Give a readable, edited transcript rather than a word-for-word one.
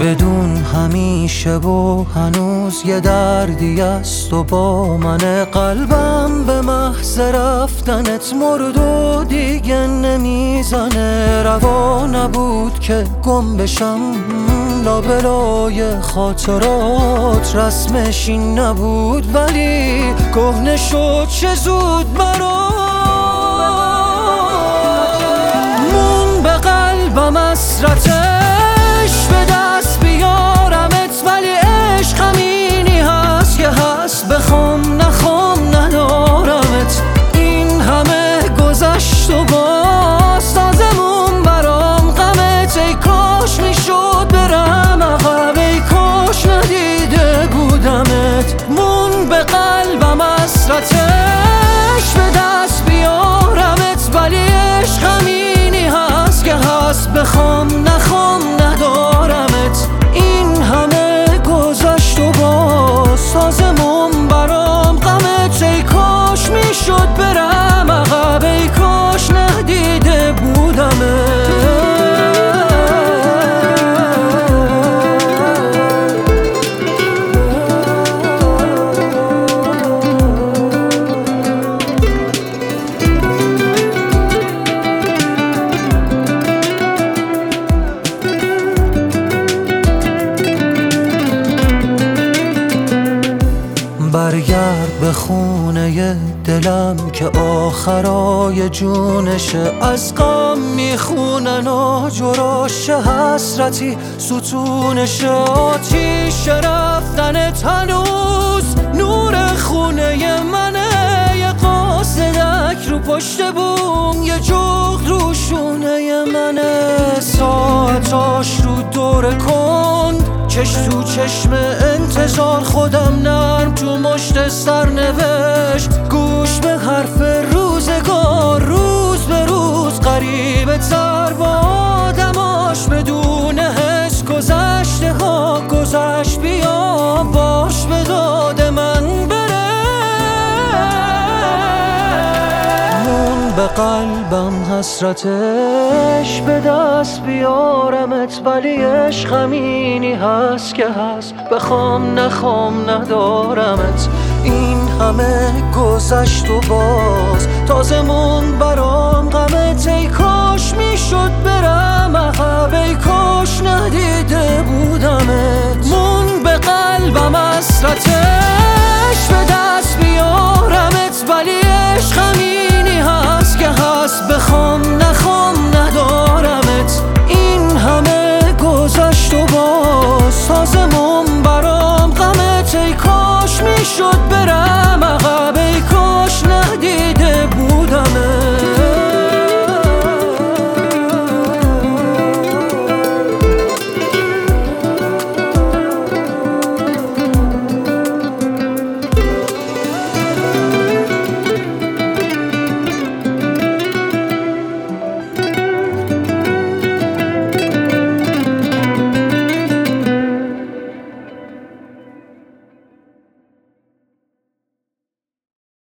بدون همیشه و هنوز یه دردی است و با من قلبم به محض رفتنت مرد و دیگه نمیزنه. روا نبود که گم بشم لابلای خاطرات، رسمش این نبود ولی کهنه شد چه زود برات. مون به قلبم حسرتش به دست بیارمت، ولی عشق همینی هست که هست، بخوام نخوام ندارمت. این همه گذشت و باز تازمون برام غمت. ای کاش میشد برم عقب، ای کاش ندیده بودمت. مون به قلبم حسرتش به دست بیارمت، ولی عشق همینی هست که هست، بخوام نخوام ندارمت. این همه گذشت و باز تازمون برام غمت. ای کاش میشد برم عقب، ای کاش ندیده بودمت. برگرد به خونه دلم که آخرای جونشه، از غم میخونن آجراش حسرتی ستونشه. آتیش رفتنت هنوز نور خونه منه، یه قاصدک رو پشت بوم، یه جغد رو شونه منه. ساعتاش رو دور کند، چش تو چشم انتظار، خودم نرم تو مشت سرنوشت. گوش به حرف روزگار، روز به روز غریبه تر با آدماش، بدون حس گذشته ها گذشت. بیا باش به داد من بره. مون به قلبم حسرتش به دست بیارمت، ولی عشق همینی هست که هست، بخوام نخوام ندارمت. این همه گذشت و باز تازمون برام غمت. ای کاش میشد برم عقب، ای کاش ندیده بودمت. مون به قلبم حسرتش